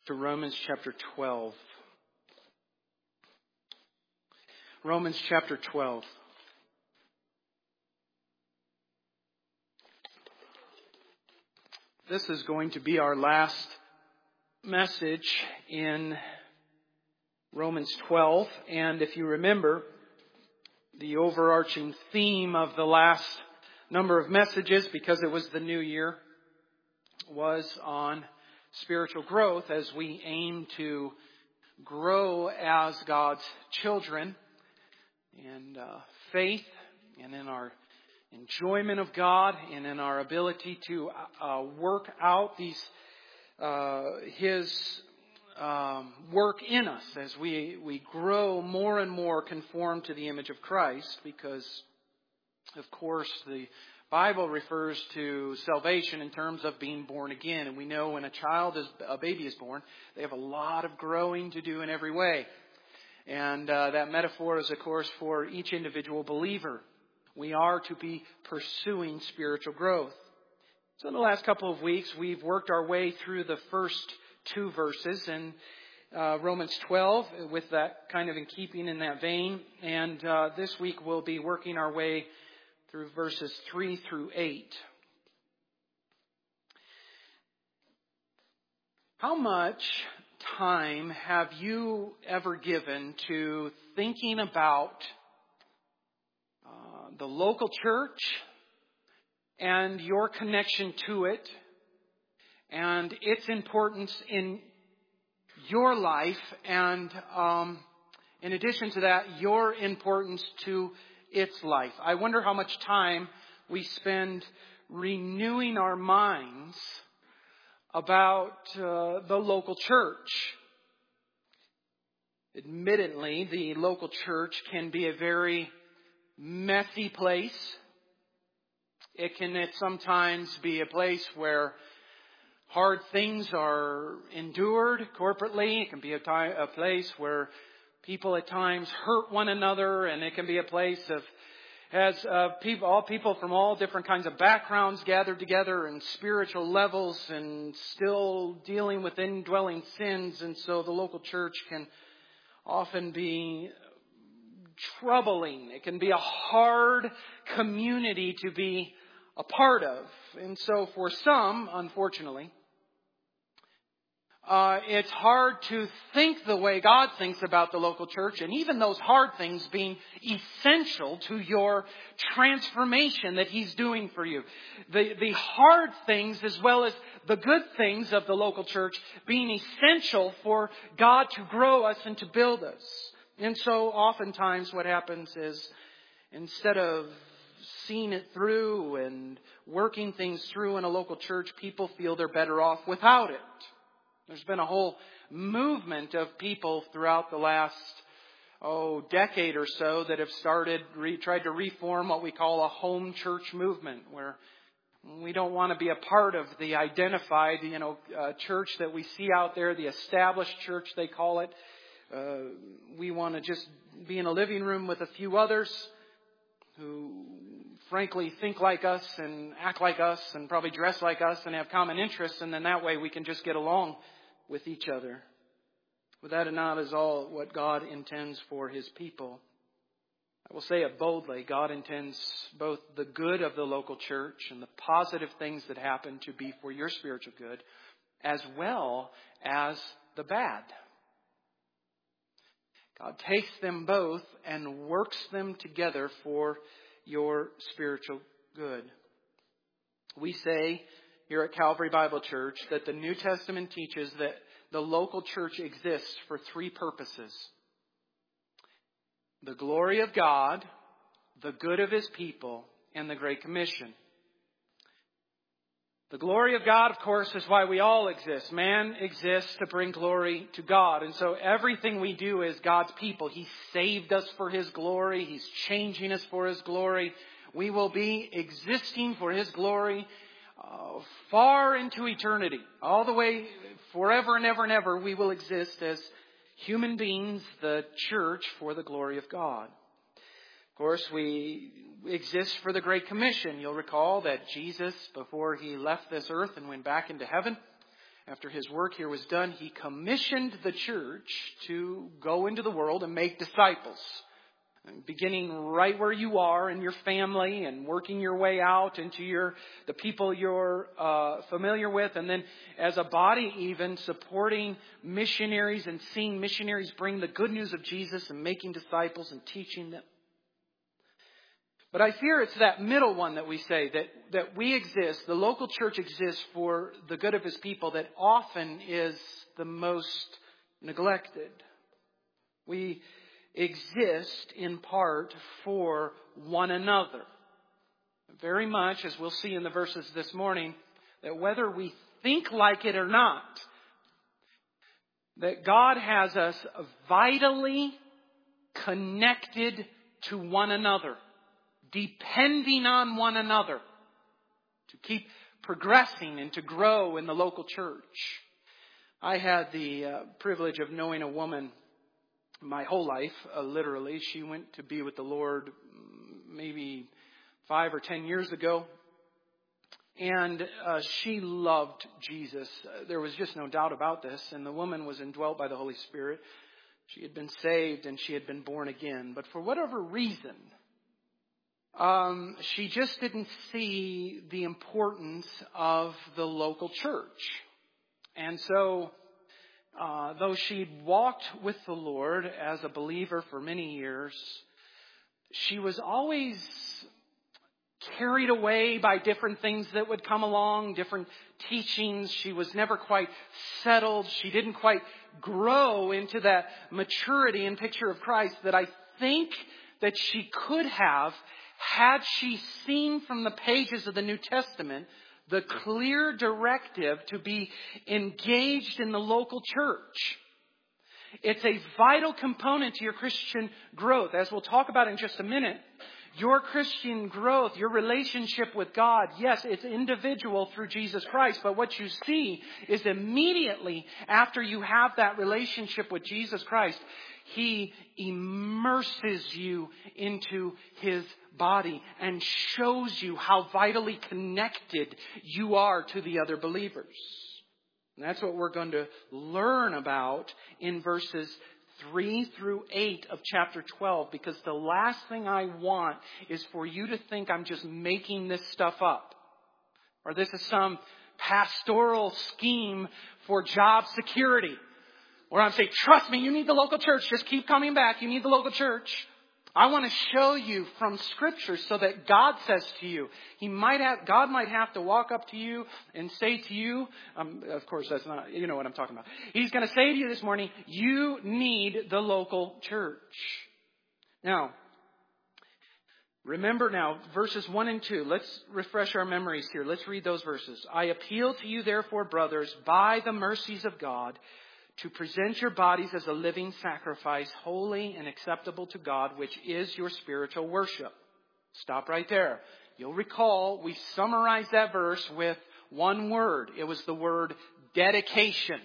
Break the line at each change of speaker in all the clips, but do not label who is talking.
To Romans chapter 12. Romans chapter 12. This is going to be our last message in Romans 12. And if you remember, the overarching theme of the last number of messages, because it was the new year, was on spiritual growth as we aim to grow as God's children in faith and in our enjoyment of God and in our ability to work out His work in us as we grow more and more conformed to the image of Christ, because of course the Bible refers to salvation in terms of being born again. And we know when a baby is born, they have a lot of growing to do in every way. And that metaphor is, of course, for each individual believer. We are to be pursuing spiritual growth. So in the last couple of weeks, we've worked our way through the first two verses in Romans 12, with that kind of in keeping in that vein. And this week we'll be working our way through verses 3 through 8. How much time have you ever given to thinking about the local church and your connection to it and its importance in your life, and in addition to that, your importance to its life? I wonder how much time we spend renewing our minds about the local church. Admittedly, the local church can be a very messy place. It can sometimes be a place where hard things are endured corporately. It can be a place where people at times hurt one another, and it can be a place all people from all different kinds of backgrounds gathered together and spiritual levels and still dealing with indwelling sins. And so the local church can often be troubling. It can be a hard community to be a part of. And so for some, unfortunately, it's hard to think the way God thinks about the local church, and even those hard things being essential to your transformation that He's doing for you. The hard things as well as the good things of the local church being essential for God to grow us and to build us. And so oftentimes what happens is, instead of seeing it through and working things through in a local church, people feel they're better off without it. There's been a whole movement of people throughout the last decade or so that have tried to reform what we call a home church movement, where we don't want to be a part of the identified, church that we see out there, the established church they call it. We want to just be in a living room with a few others who frankly think like us and act like us and probably dress like us and have common interests, and then that way we can just get along with each other. But that not is all what God intends for His people. I will say it boldly. God intends both the good of the local church and the positive things that happen to be for your spiritual good, as well as the bad. God takes them both and works them together for your spiritual good. We say here at Calvary Bible Church that the New Testament teaches that the local church exists for three purposes: the glory of God, the good of His people, and the Great Commission. The glory of God, of course, is why we all exist. Man exists to bring glory to God. And so everything we do is God's people. He saved us for His glory. He's changing us for His glory. We will be existing for His glory far into eternity. All the way forever and ever and ever, we will exist as human beings, the church, for the glory of God. Of course, we exist for the Great Commission. You'll recall that Jesus, before He left this earth and went back into heaven, after his work here was done, he commissioned the church to go into the world and make disciples. Beginning right where you are in your family and working your way out into the people you're familiar with. And then as a body even supporting missionaries and seeing missionaries bring the good news of Jesus and making disciples and teaching them. But I fear it's that middle one that we say, that we exist, the local church exists for the good of his people, that often is the most neglected. We exist in part for one another. Very much, as we'll see in the verses this morning, that whether we think like it or not, that God has us vitally connected to one another, depending on one another to keep progressing and to grow in the local church. I had the privilege of knowing a woman my whole life, literally. She went to be with the Lord maybe 5 or 10 years ago. And she loved Jesus. There was just no doubt about this. And the woman was indwelt by the Holy Spirit. She had been saved and she had been born again. But for whatever reason, she just didn't see the importance of the local church. And so, though she'd walked with the Lord as a believer for many years, she was always carried away by different things that would come along, different teachings. She was never quite settled. She didn't quite grow into that maturity and picture of Christ that I think that she could have had she seen from the pages of the New Testament the clear directive to be engaged in the local church. It's a vital component to your Christian growth. As we'll talk about in just a minute, your Christian growth, your relationship with God, yes, it's individual through Jesus Christ. But what you see is immediately after you have that relationship with Jesus Christ, He immerses you into His body and shows you how vitally connected you are to the other believers. And that's what we're going to learn about in verses 3 through 8 of chapter 12, because the last thing I want is for you to think I'm just making this stuff up, or this is some pastoral scheme for job security, where I'm saying, trust me, you need the local church. Just keep coming back. You need the local church. I want to show you from Scripture so that God says to you, God might have to walk up to you and say to you, of course that's not, you know what I'm talking about. He's going to say to you this morning, you need the local church. Now, remember now, verses 1 and 2. Let's refresh our memories here. Let's read those verses. I appeal to you, therefore, brothers, by the mercies of God, to present your bodies as a living sacrifice, holy and acceptable to God, which is your spiritual worship. Stop right there. You'll recall we summarized that verse with one word. It was the word dedication.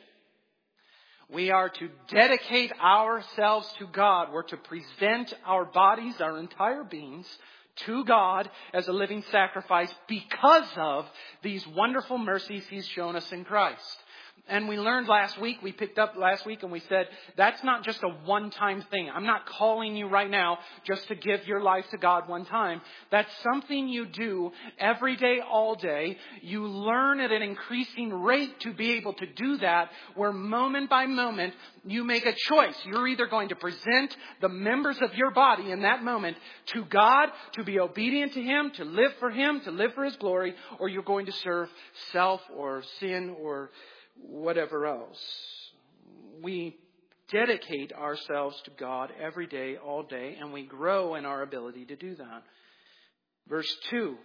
We are to dedicate ourselves to God. We're to present our bodies, our entire beings, to God as a living sacrifice because of these wonderful mercies He's shown us in Christ. And we learned last week, we picked up last week and we said, that's not just a one-time thing. I'm not calling you right now just to give your life to God one time. That's something you do every day, all day. You learn at an increasing rate to be able to do that, where moment by moment you make a choice. You're either going to present the members of your body in that moment to God, to be obedient to Him, to live for Him, to live for His glory, or you're going to serve self or sin or whatever else. We dedicate ourselves to God every day, all day, and we grow in our ability to do that. Verse 2,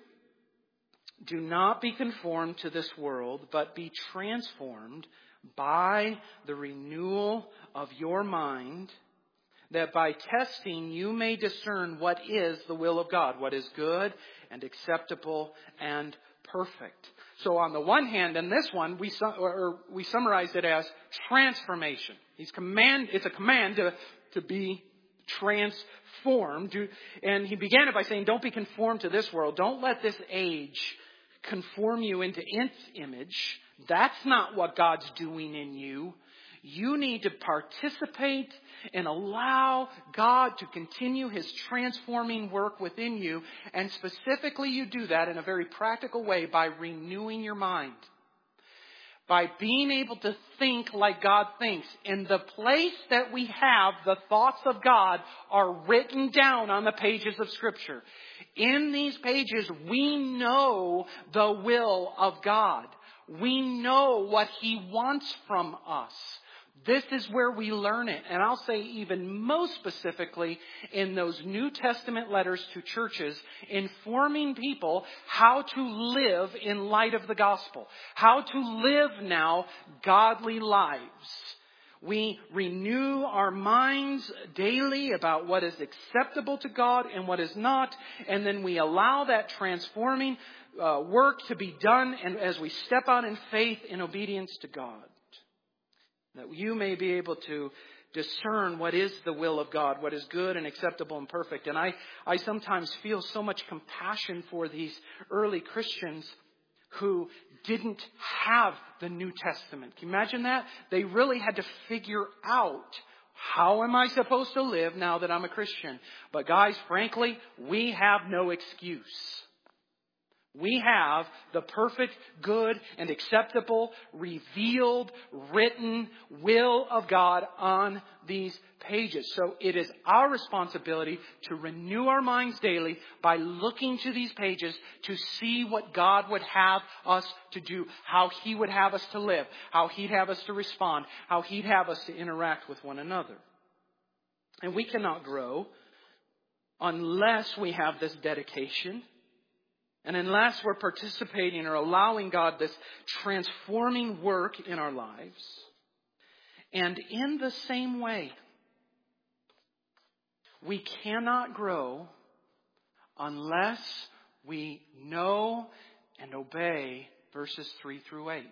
do not be conformed to this world, but be transformed by the renewal of your mind, that by testing you may discern what is the will of God, what is good and acceptable and perfect. So on the one hand, in this one, we summarize it as transformation. It's a command to be transformed. And he began it by saying, don't be conformed to this world. Don't let this age conform you into its image. That's not what God's doing in you. You need to participate and allow God to continue His transforming work within you. And specifically, you do that in a very practical way by renewing your mind. By being able to think like God thinks. In the place that we have, the thoughts of God are written down on the pages of Scripture. In these pages, we know the will of God. We know what He wants from us. This is where we learn it. And I'll say even most specifically in those New Testament letters to churches, informing people how to live in light of the gospel. How to live now godly lives. We renew our minds daily about what is acceptable to God and what is not. And then we allow that transforming work to be done, and as we step out in faith in obedience to God. That you may be able to discern what is the will of God, what is good and acceptable and perfect. And I sometimes feel so much compassion for these early Christians who didn't have the New Testament. Can you imagine that? They really had to figure out, how am I supposed to live now that I'm a Christian? But guys, frankly, we have no excuse. We have the perfect, good, and acceptable, revealed, written will of God on these pages. So it is our responsibility to renew our minds daily by looking to these pages to see what God would have us to do, how He would have us to live, how He'd have us to respond, how He'd have us to interact with one another. And we cannot grow unless we have this dedication. And unless we're participating or allowing God this transforming work in our lives. And in the same way, we cannot grow unless we know and obey verses 3 through 8.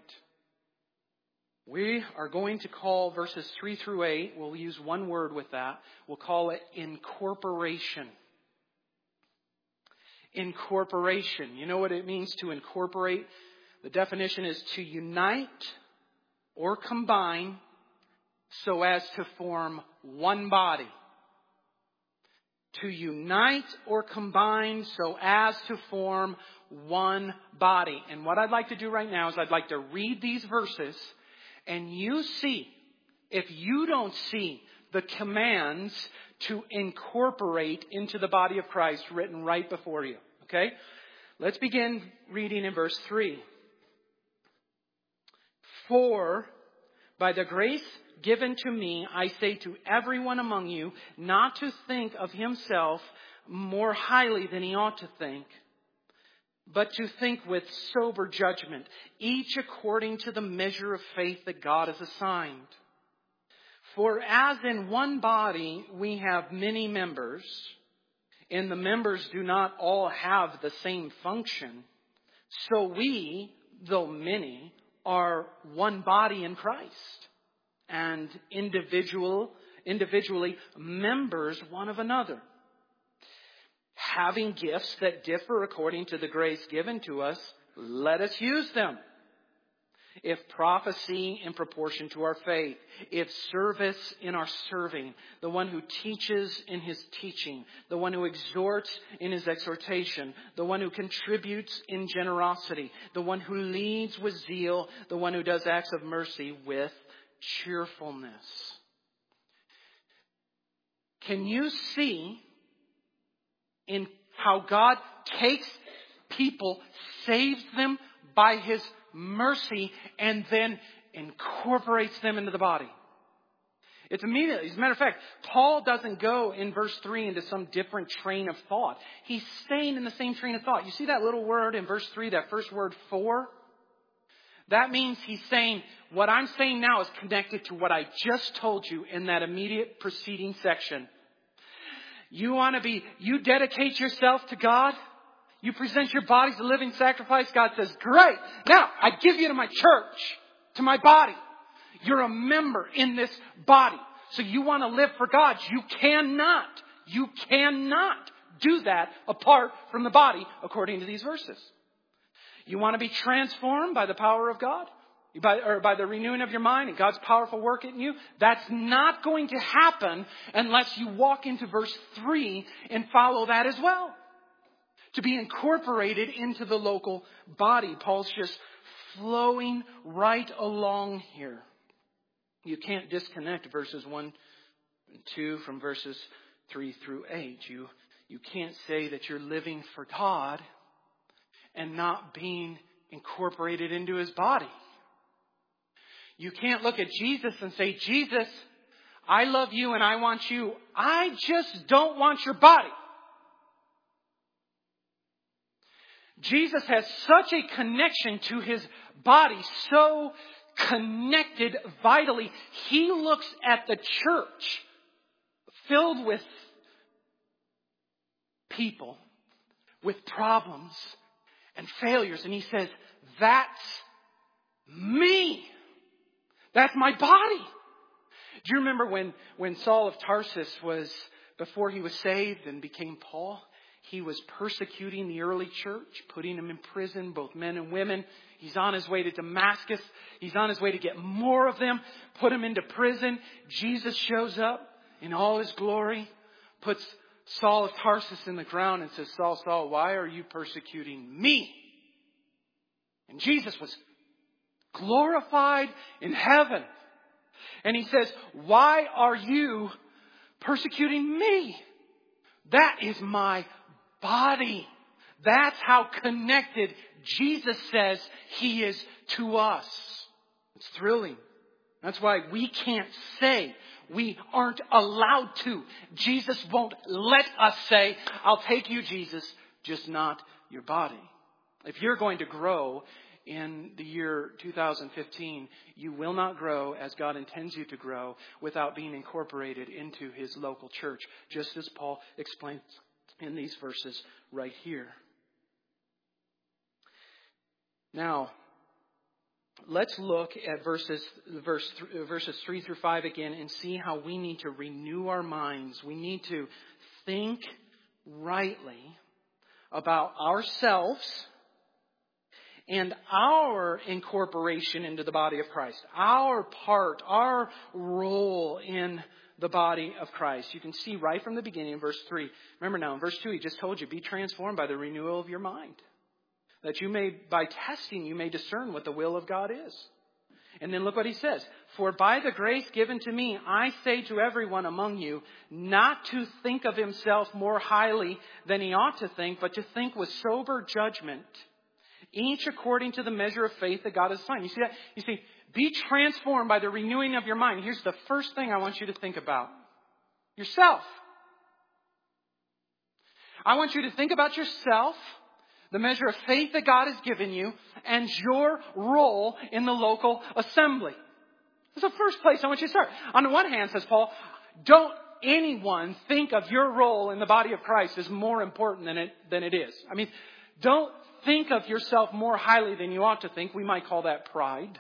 We are going to call verses 3 through 8, we'll use one word with that, we'll call it incorporation. Incorporation. You know what it means to incorporate? The definition is to unite or combine so as to form one body. To unite or combine so as to form one body. And what I'd like to do right now is I'd like to read these verses and you see, if you don't see the commands to incorporate into the body of Christ written right before you. Okay? Let's begin reading in verse 3. For by the grace given to me, I say to everyone among you, not to think of himself more highly than he ought to think, but to think with sober judgment, each according to the measure of faith that God has assigned. For as in one body we have many members, and the members do not all have the same function, so we, though many, are one body in Christ, and individually members one of another. Having gifts that differ according to the grace given to us, let us use them. If prophecy in proportion to our faith, if service in our serving, the one who teaches in his teaching, the one who exhorts in his exhortation, the one who contributes in generosity, the one who leads with zeal, the one who does acts of mercy with cheerfulness. Can you see in how God takes people, saves them by His mercy, and then incorporates them into the body? It's immediately. As a matter of fact, Paul doesn't go in verse 3 into some different train of thought. He's staying in the same train of thought. You see that little word in verse 3, that first word, for? That means he's saying, what I'm saying now is connected to what I just told you in that immediate preceding section. You dedicate yourself to God. You present your body as a living sacrifice. God says, great. Now, I give you to my church, to my body. You're a member in this body. So you want to live for God. You cannot do that apart from the body, according to these verses. You want to be transformed by the power of God? by the renewing of your mind and God's powerful work in you. That's not going to happen unless you walk into verse 3 and follow that as well. To be incorporated into the local body. Paul's just flowing right along here. You can't disconnect verses 1 and 2 from verses 3 through 8. You can't say that you're living for God and not being incorporated into His body. You can't look at Jesus and say, Jesus, I love you and I want you. I just don't want your body. Jesus has such a connection to His body, so connected vitally. He looks at the church filled with people, with problems and failures, and He says, that's me. That's my body. Do you remember when Saul of Tarsus was, before he was saved and became Paul, he was persecuting the early church, putting them in prison, both men and women. He's on his way to Damascus. He's on his way to get more of them, put them into prison. Jesus shows up in all His glory, puts Saul of Tarsus in the ground and says, Saul, Saul, why are you persecuting me? And Jesus was glorified in heaven. And He says, why are you persecuting me? That is my body. That's how connected Jesus says He is to us. It's thrilling. That's why we can't say, we aren't allowed to. Jesus won't let us say, I'll take you, Jesus, just not your body. If you're going to grow in the year 2015, you will not grow as God intends you to grow without being incorporated into His local church, just as Paul explains in these verses right here. Now, let's look at verses 3 through 5 again and see how we need to renew our minds. We need to think rightly about ourselves and our incorporation into the body of Christ. Our part, our role in the body of Christ. You can see right from the beginning in verse 3. Remember now, in verse 2, He just told you, be transformed by the renewal of your mind. That you may, by testing, you may discern what the will of God is. And then look what He says. For by the grace given to me, I say to everyone among you, not to think of himself more highly than he ought to think, but to think with sober judgment, each according to the measure of faith that God has assigned. You see that? You see, be transformed by the renewing of your mind. Here's the first thing I want you to think about. Yourself. I want you to think about yourself, the measure of faith that God has given you, and your role in the local assembly. That's the first place I want you to start. On the one hand, says Paul, don't anyone think of your role in the body of Christ as more important than it is. I mean, don't think of yourself more highly than you ought to think. We might call that pride.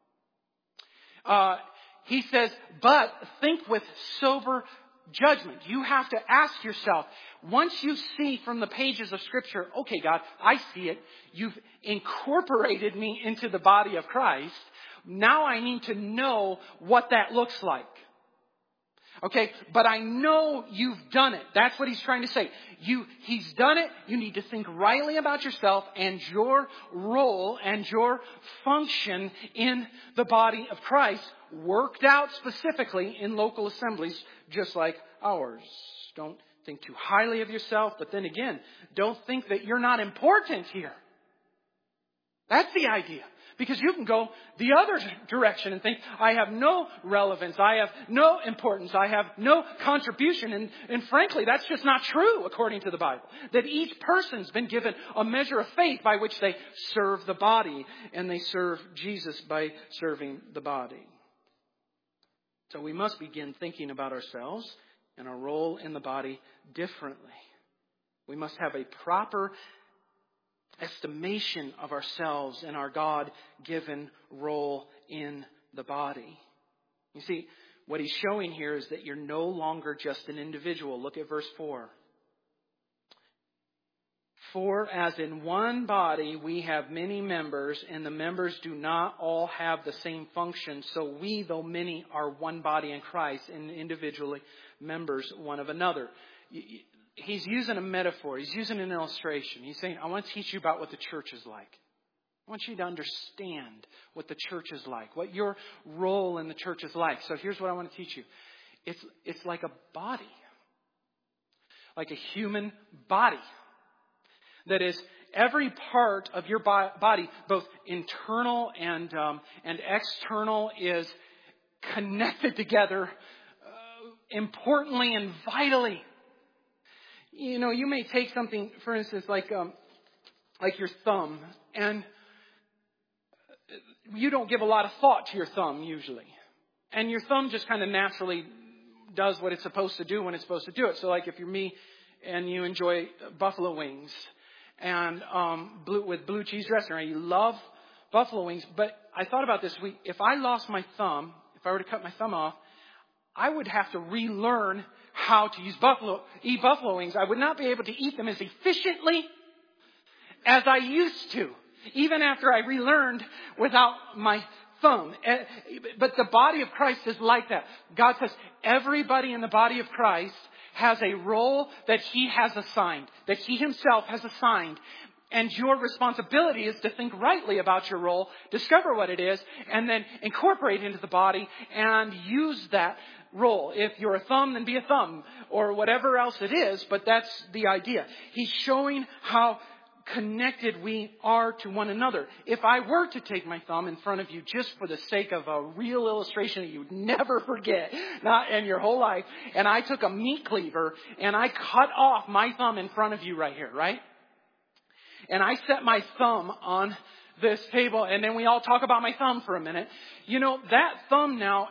He says, but think with sober judgment. You have to ask yourself, once you see from the pages of Scripture, okay, God, I see it. You've incorporated me into the body of Christ. Now I need to know what that looks like. Okay, but I know you've done it. That's what he's trying to say. He's done it. You need to think rightly about yourself and your role and your function in the body of Christ, worked out specifically in local assemblies just like ours. Don't think too highly of yourself, but then again, don't think that you're not important here. That's the idea. Because you can go the other direction and think, I have no relevance, I have no importance, I have no contribution. And frankly, that's just not true according to the Bible. That each person's been given a measure of faith by which they serve the body. And they serve Jesus by serving the body. So we must begin thinking about ourselves and our role in the body differently. We must have a proper estimation of ourselves and our God-given role in the body. You see, what he's showing here is that you're no longer just an individual. Look at verse 4. For as in one body we have many members, and the members do not all have the same function, so we, though many, are one body in Christ, and individually members one of another. He's using a metaphor. He's using an illustration. He's saying, I want to teach you about what the church is like. I want you to understand what the church is like, what your role in the church is like. So here's what I want to teach you. It's like a body, like a human body. That is, every part of your body, both internal and external, is connected together importantly and vitally. You know, you may take something, for instance, like your thumb, and you don't give a lot of thought to your thumb usually. And your thumb just kind of naturally does what it's supposed to do when it's supposed to do it. So like if you're me and you enjoy buffalo wings, and with blue cheese dressing, right? You love buffalo wings. But I thought about this week. If I lost my thumb, if I were to cut my thumb off, I would have to relearn how to eat buffalo wings. I would not be able to eat them as efficiently as I used to, even after I relearned without my thumb. But the body of Christ is like that. God says everybody in the body of Christ has a role that He has assigned, that He Himself has assigned. And your responsibility is to think rightly about your role, discover what it is, and then incorporate it into the body and use that role. If you're a thumb, then be a thumb, or whatever else it is, but that's the idea. He's showing how connected we are to one another. If I were to take my thumb in front of you just for the sake of a real illustration that you would never forget, not in your whole life, and I took a meat cleaver and I cut off my thumb in front of you right here, right? And I set my thumb on this table, and then we all talk about my thumb for a minute. You know, that thumb now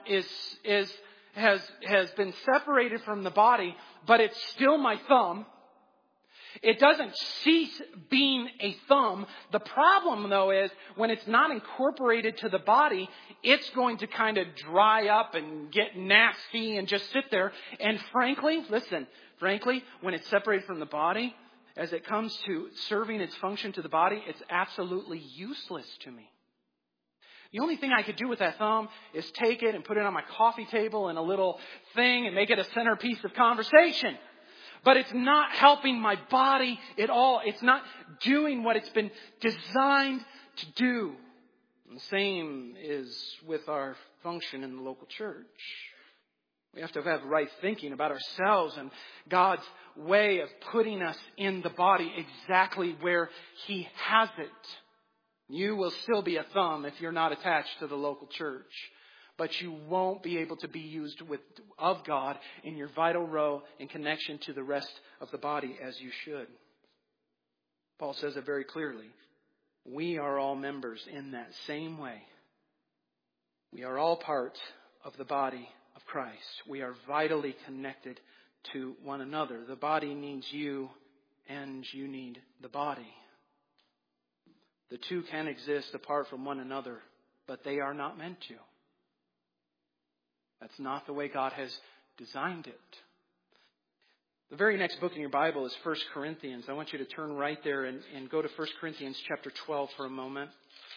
has been separated from the body, but it's still my thumb. It doesn't cease being a thumb. The problem, though, is when it's not incorporated to the body, it's going to kind of dry up and get nasty and just sit there. And frankly, when it's separated from the body, as it comes to serving its function to the body, it's absolutely useless to me. The only thing I could do with that thumb is take it and put it on my coffee table in a little thing and make it a centerpiece of conversation. But it's not helping my body at all. It's not doing what it's been designed to do. And the same is with our function in the local church. We have to have right thinking about ourselves and God's way of putting us in the body exactly where He has it. You will still be a thumb if you're not attached to the local church. But you won't be able to be used of God in your vital role in connection to the rest of the body as you should. Paul says it very clearly. We are all members in that same way. We are all part of the body of Christ. We are vitally connected to one another. The body needs you, and you need the body. The two can exist apart from one another, but they are not meant to. That's not the way God has designed it. The very next book in your Bible is 1 Corinthians. I want you to turn right there and go to 1 Corinthians chapter 12 for a moment.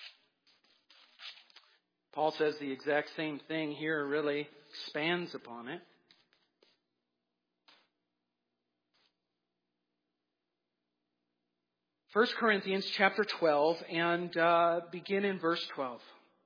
Paul says the exact same thing here, really expands upon it. First Corinthians chapter 12 and begin in verse 12.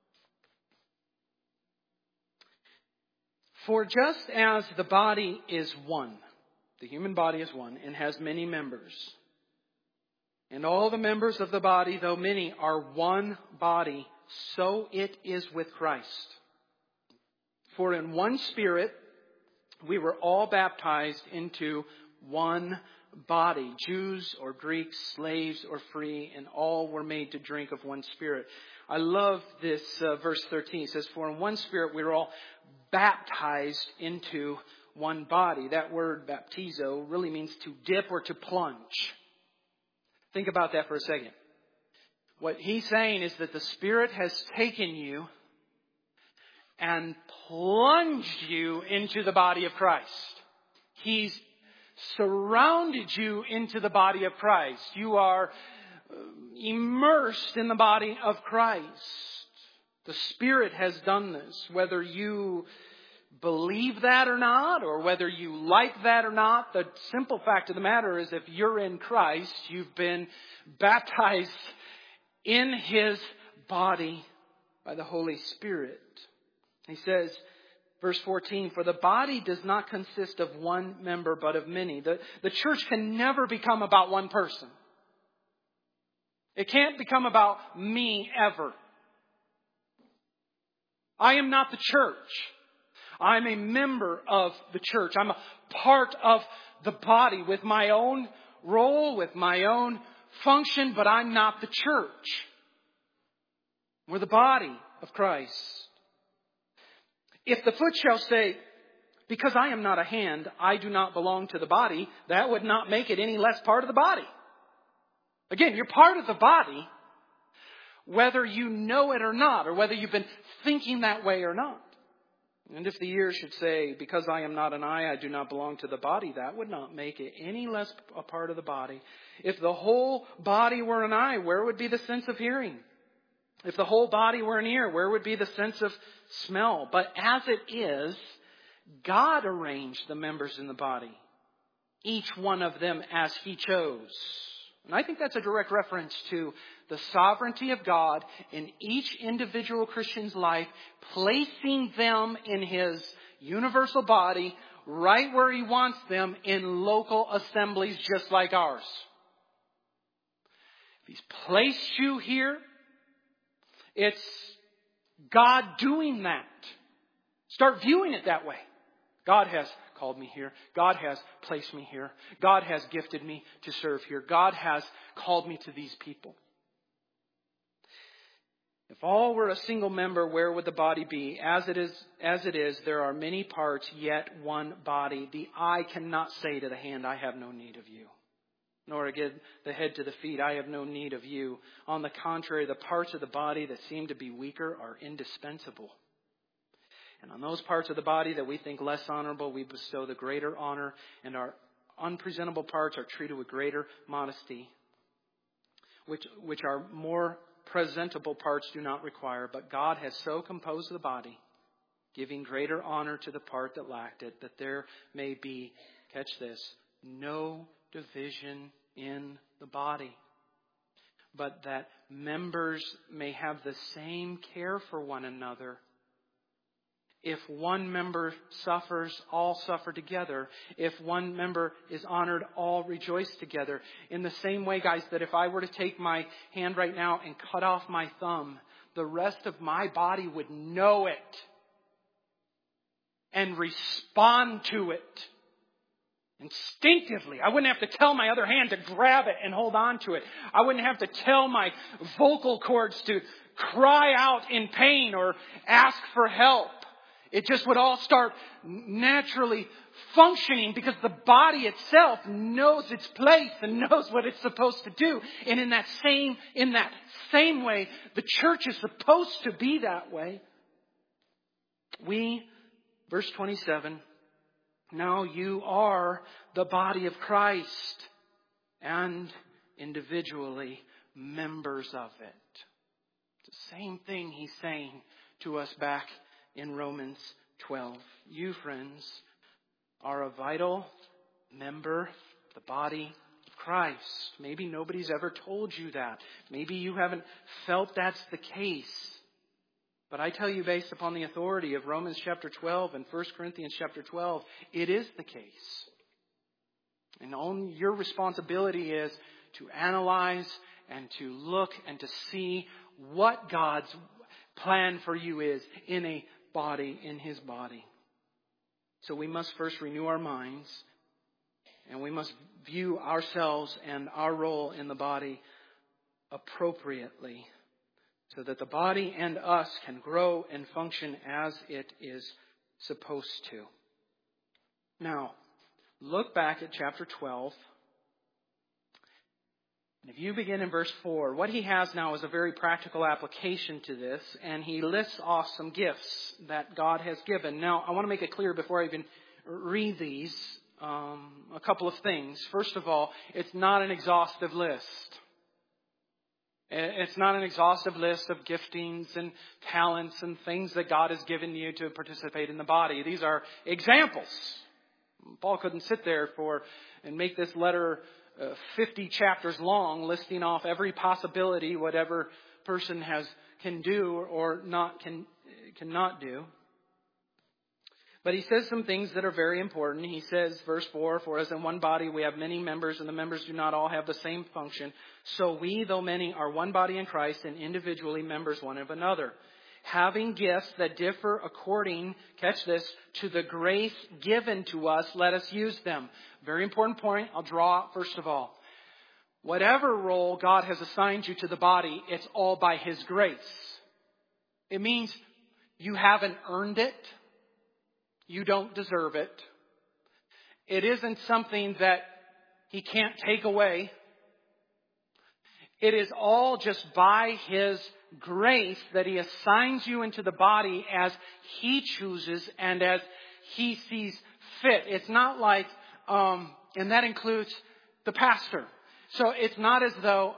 For just as the body is one, the human body is one, and has many members, and all the members of the body, though many, are one body, so it is with Christ. For in one Spirit we were all baptized into one body, Jews or Greeks, slaves or free, and all were made to drink of one Spirit. I love this verse 13. It says, for in one Spirit we were all baptized into one body. That word baptizo really means to dip or to plunge. Think about that for a second. What he's saying is that the Spirit has taken you and plunged you into the body of Christ. He's surrounded you into the body of Christ. You are immersed in the body of Christ. The Spirit has done this. Whether you believe that or not, or whether you like that or not, the simple fact of the matter is if you're in Christ, you've been baptized in His body by the Holy Spirit. He says, verse 14, for the body does not consist of one member, but of many. The church can never become about one person. It can't become about me ever. I am not the church. I'm a member of the church. I'm a part of the body with my own role, with my own function, but I'm not the church. We're the body of Christ. If the foot shall say, because I am not a hand, I do not belong to the body, that would not make it any less part of the body. Again, you're part of the body, whether you know it or not, or whether you've been thinking that way or not. And if the ear should say, because I am not an eye, I do not belong to the body, that would not make it any less a part of the body. If the whole body were an eye, where would be the sense of hearing? If the whole body were an ear, where would be the sense of smell? But as it is, God arranged the members in the body, each one of them as He chose. And I think that's a direct reference to the sovereignty of God in each individual Christian's life, placing them in His universal body right where He wants them in local assemblies just like ours. If He's placed you here, it's God doing that. Start viewing it that way. God has called me here. God has placed me here. God has gifted me to serve here. God has called me to these people. If all were a single member, where would the body be? As it is, there are many parts, yet one body. The eye cannot say to the hand, I have no need of you. Nor again the head to the feet, I have no need of you. On the contrary, the parts of the body that seem to be weaker are indispensable. And on those parts of the body that we think less honorable, we bestow the greater honor, and our unpresentable parts are treated with greater modesty, which our more presentable parts do not require. But God has so composed the body, giving greater honor to the part that lacked it, that there may be, catch this, no division in the body, but that members may have the same care for one another. If one member suffers, all suffer together. If one member is honored, all rejoice together. In the same way, guys, that if I were to take my hand right now and cut off my thumb, the rest of my body would know it and respond to it instinctively. I wouldn't have to tell my other hand to grab it and hold on to it. I wouldn't have to tell my vocal cords to cry out in pain or ask for help. It just would all start naturally functioning because the body itself knows its place and knows what it's supposed to do. And in that same way, the church is supposed to be that way. Verse 27, now you are the body of Christ and individually members of it. It's the same thing He's saying to us back in Romans 12. You, friends, are a vital member of the body of Christ. Maybe nobody's ever told you that. Maybe you haven't felt that's the case. But I tell you, based upon the authority of Romans chapter 12 and 1 Corinthians chapter 12, it is the case. And only your responsibility is to analyze and to look and to see what God's plan for you is in a body, in His body. So we must first renew our minds, and we must view ourselves and our role in the body appropriately, so that the body and us can grow and function as it is supposed to. Now, look back at chapter 12. And if you begin in verse 4, what he has now is a very practical application to this, and he lists off some gifts that God has given. Now, I want to make it clear before I even read these, a couple of things. First of all, it's not an exhaustive list. It's not an exhaustive list of giftings and talents and things that God has given you to participate in the body. These are examples. Paul couldn't sit there and make this letter 50 chapters long, listing off every possibility whatever person can do or cannot do. But he says some things that are very important. He says, verse 4, "For as in one body we have many members, and the members do not all have the same function, so we, though many, are one body in Christ, and individually members one of another. Having gifts that differ according," catch this, "to the grace given to us, let us use them." Very important point I'll draw out first of all. Whatever role God has assigned you to the body, it's all by His grace. It means you haven't earned it. You don't deserve it. It isn't something that He can't take away. It is all just by His grace that He assigns you into the body as He chooses and as He sees fit. It's not like, and that includes the pastor. So it's not as though,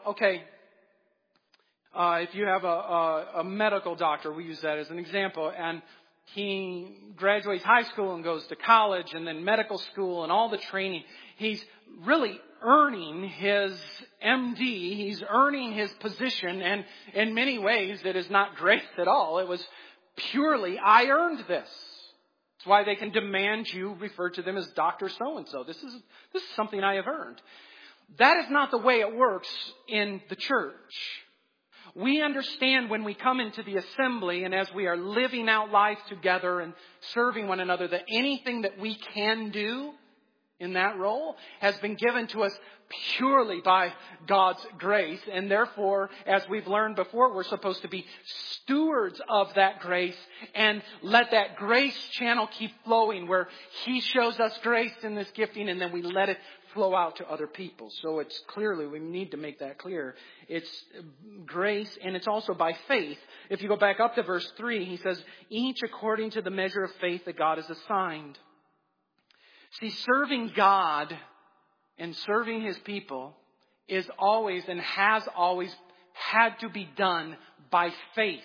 if you have a medical doctor, we use that as an example, and he graduates high school and goes to college and then medical school and all the training. He's really earning his MD. He's earning his position. And in many ways, it is not grace at all. It was purely, I earned this. That's why they can demand you refer to them as Dr. So-and-so. This is something I have earned. That is not the way it works in the church. We understand when we come into the assembly and as we are living out life together and serving one another that anything that we can do in that role has been given to us purely by God's grace. And therefore, as we've learned before, we're supposed to be stewards of that grace and let that grace channel keep flowing where He shows us grace in this gifting and then we let it flow out to other people. So it's clearly, we need to make that clear. It's grace and it's also by faith. If you go back up to verse 3, he says, "Each according to the measure of faith that God has assigned." See, serving God and serving His people is always and has always had to be done by faith.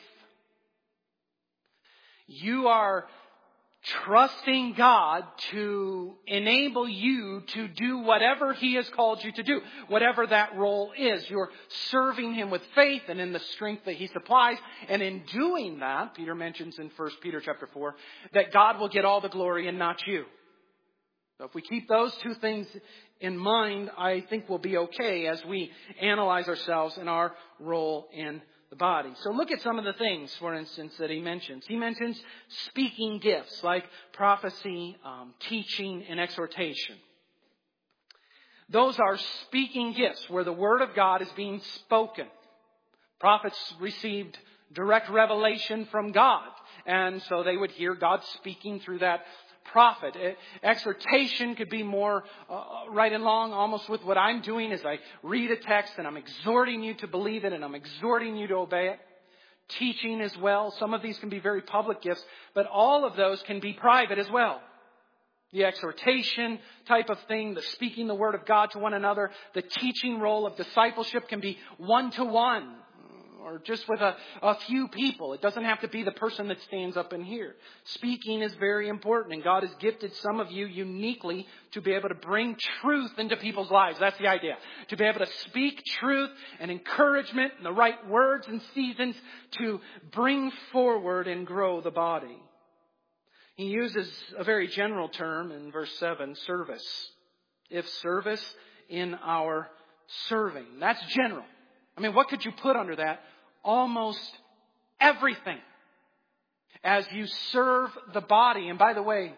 You are trusting God to enable you to do whatever He has called you to do, whatever that role is. You're serving Him with faith and in the strength that He supplies. And in doing that, Peter mentions in 1 Peter chapter 4, that God will get all the glory and not you. So if we keep those two things in mind, I think we'll be okay as we analyze ourselves and our role in the body. So look at some of the things, for instance, that he mentions. He mentions speaking gifts like prophecy, teaching, and exhortation. Those are speaking gifts where the Word of God is being spoken. Prophets received direct revelation from God, and so they would hear God speaking through that prophet. Exhortation could be more right along almost with what I'm doing as I read a text and I'm exhorting you to believe it and I'm exhorting you to obey it. Teaching as well. Some of these can be very public gifts, but all of those can be private as well. The exhortation type of thing, the speaking the Word of God to one another, the teaching role of discipleship can be one-to-one. Or just with a few people. It doesn't have to be the person that stands up in here. Speaking is very important. And God has gifted some of you uniquely to be able to bring truth into people's lives. That's the idea. To be able to speak truth and encouragement and the right words and seasons to bring forward and grow the body. He uses a very general term in verse 7, service. If service in our serving. That's general. I mean, what could you put under that? Almost everything. As you serve the body. And by the way,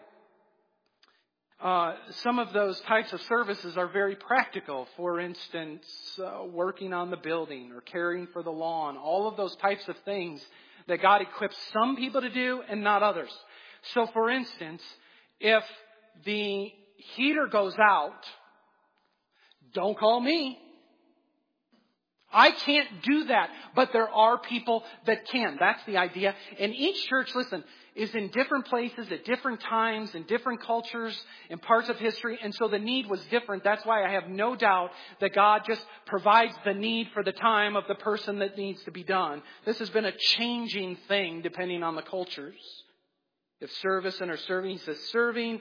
some of those types of services are very practical. For instance, working on the building or caring for the lawn. All of those types of things that God equips some people to do and not others. So for instance, if the heater goes out, don't call me. I can't do that, but there are people that can. That's the idea. And each church, listen, is in different places at different times, in different cultures, in parts of history. And so the need was different. That's why I have no doubt that God just provides the need for the time of the person that needs to be done. This has been a changing thing depending on the cultures. If service and or serving, he says serving.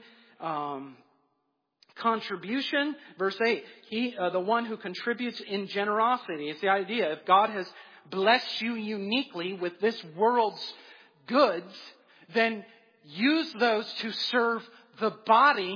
Contribution, verse 8, the one who contributes in generosity. It's the idea. If God has blessed you uniquely with this world's goods, then use those to serve the body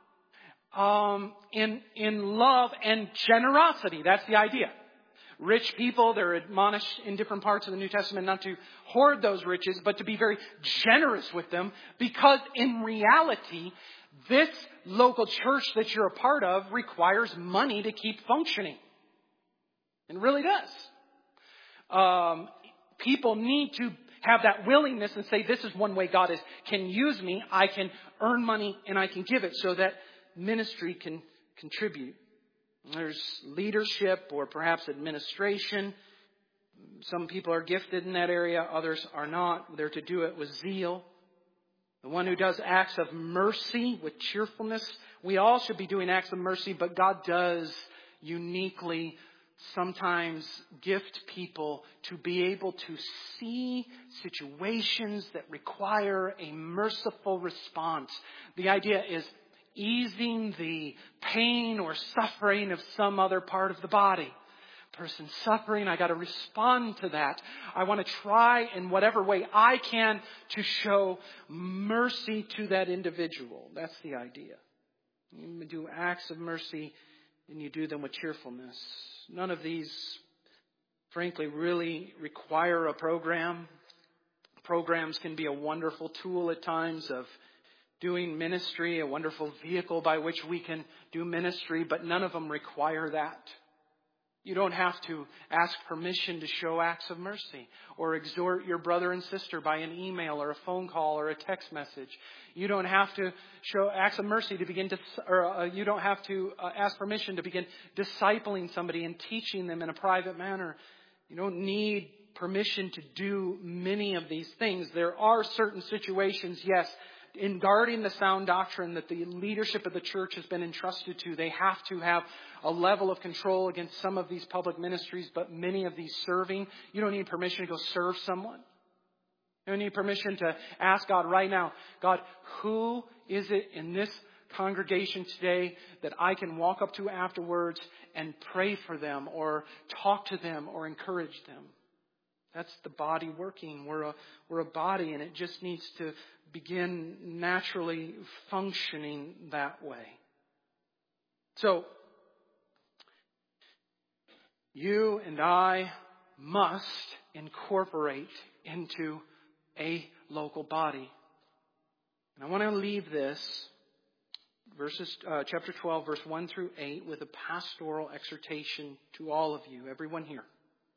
in love and generosity. That's the idea. Rich people, they're admonished in different parts of the New Testament not to hoard those riches, but to be very generous with them, because in reality, this local church that you're a part of requires money to keep functioning. It really does. People need to have that willingness and say, this is one way God can use me. I can earn money and I can give it so that ministry can contribute. There's leadership or perhaps administration. Some people are gifted in that area. Others are not. They're to do it with zeal. The one who does acts of mercy with cheerfulness. We all should be doing acts of mercy, but God does uniquely sometimes gift people to be able to see situations that require a merciful response. The idea is easing the pain or suffering of some other part of the body. Person suffering, I got to respond to that. I want to try in whatever way I can to show mercy to that individual. That's the idea. You do acts of mercy and you do them with cheerfulness. None of these, frankly, really require a program. Programs can be a wonderful tool at times of doing ministry, a wonderful vehicle by which we can do ministry, but none of them require that. You don't have to ask permission to show acts of mercy or exhort your brother and sister by an email or a phone call or a text message. You don't have to show acts of mercy to begin to, you don't have to ask permission to begin discipling somebody and teaching them in a private manner. You don't need permission to do many of these things. There are certain situations, yes, in guarding the sound doctrine that the leadership of the church has been entrusted to, they have to have a level of control against some of these public ministries, but many of these serving, you don't need permission to go serve someone. You don't need permission to ask God right now, God, who is it in this congregation today that I can walk up to afterwards and pray for them or talk to them or encourage them? That's the body working. We're a body, and it just needs to begin naturally functioning that way. So, you and I must incorporate into a local body. And I want to leave this, chapter 12, verse 1 through 8, with a pastoral exhortation to all of you, everyone here.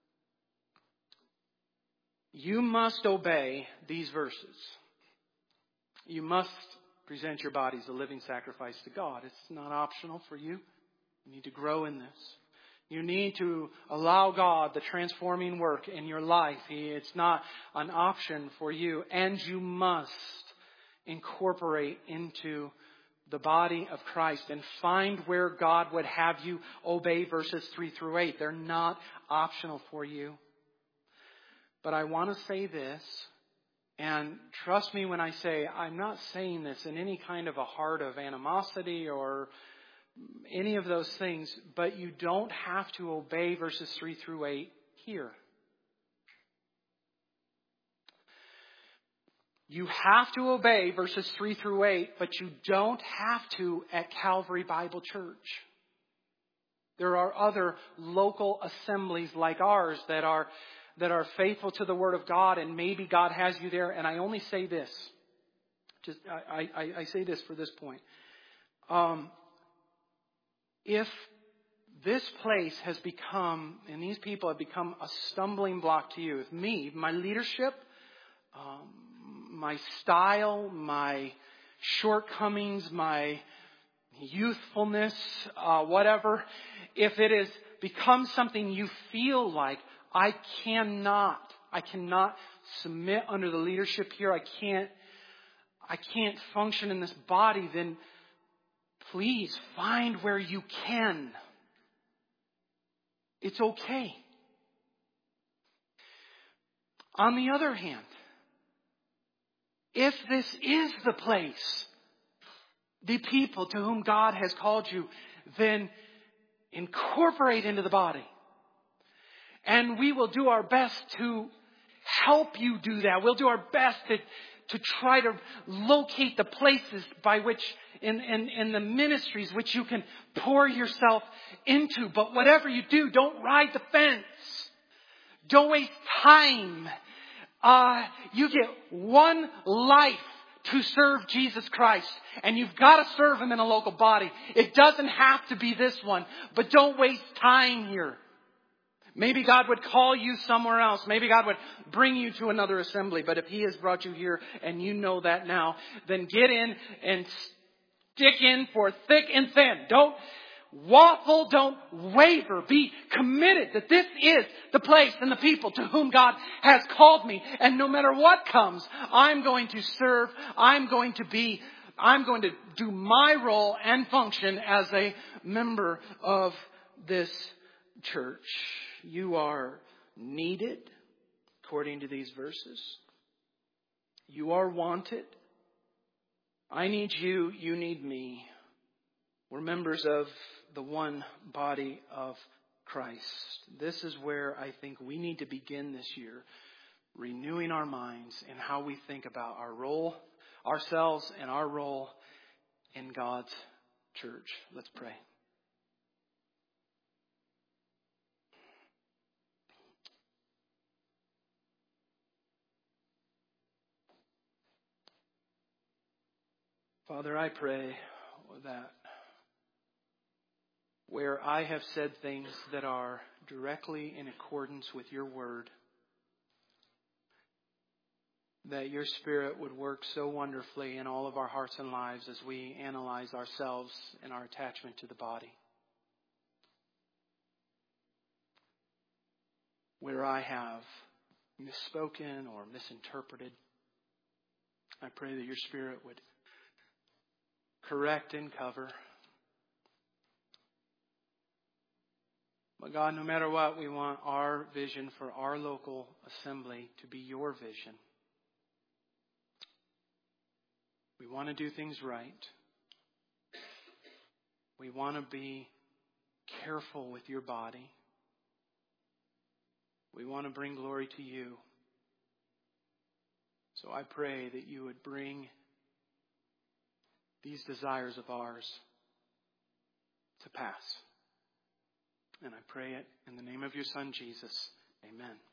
You must obey these verses. You must present your bodies a living sacrifice to God. It's not optional for you. You need to grow in this. You need to allow God the transforming work in your life. It's not an option for you. And you must incorporate into the body of Christ and find where God would have you obey verses 3 through 8. They're not optional for you. But I want to say this, and trust me when I say I'm not saying this in any kind of a heart of animosity or any of those things, but you don't have to obey verses 3 through 8 here. You have to obey verses 3 through 8, but you don't have to at Calvary Bible Church. There are other local assemblies like ours that are faithful to the Word of God, and maybe God has you there. And I only say this. I say this for this point. If this place has become, and these people have become a stumbling block to you, if me, my leadership, my style, my shortcomings, my youthfulness, whatever, if it has become something you feel like, I cannot submit under the leadership here, I can't function in this body, then please find where you can. It's okay. On the other hand, if this is the place, the people to whom God has called you, then incorporate into the body. And we will do our best to help you do that. We'll do our best to try to locate the places by which, in the ministries which you can pour yourself into. But whatever you do, don't ride the fence. Don't waste time. You get one life to serve Jesus Christ. And you've got to serve Him in a local body. It doesn't have to be this one. But don't waste time here. Maybe God would call you somewhere else. Maybe God would bring you to another assembly. But if He has brought you here and you know that now, then get in and stick in for thick and thin. Don't waffle. Don't waver. Be committed that this is the place and the people to whom God has called me. And no matter what comes, I'm going to serve. I'm going to do my role and function as a member of this church. You are needed, according to these verses. You are wanted. I need you. You need me. We're members of the one body of Christ. This is where I think we need to begin this year, renewing our minds in how we think about our role, ourselves, and our role in God's church. Let's pray. Father, I pray that where I have said things that are directly in accordance with your word, that your Spirit would work so wonderfully in all of our hearts and lives as we analyze ourselves and our attachment to the body. Where I have misspoken or misinterpreted, I pray that your Spirit would correct and cover. But God, no matter what, we want our vision for our local assembly to be your vision. We want to do things right. We want to be careful with your body. We want to bring glory to you. So I pray that you would bring these desires of ours to pass. And I pray it in the name of your Son, Jesus. Amen.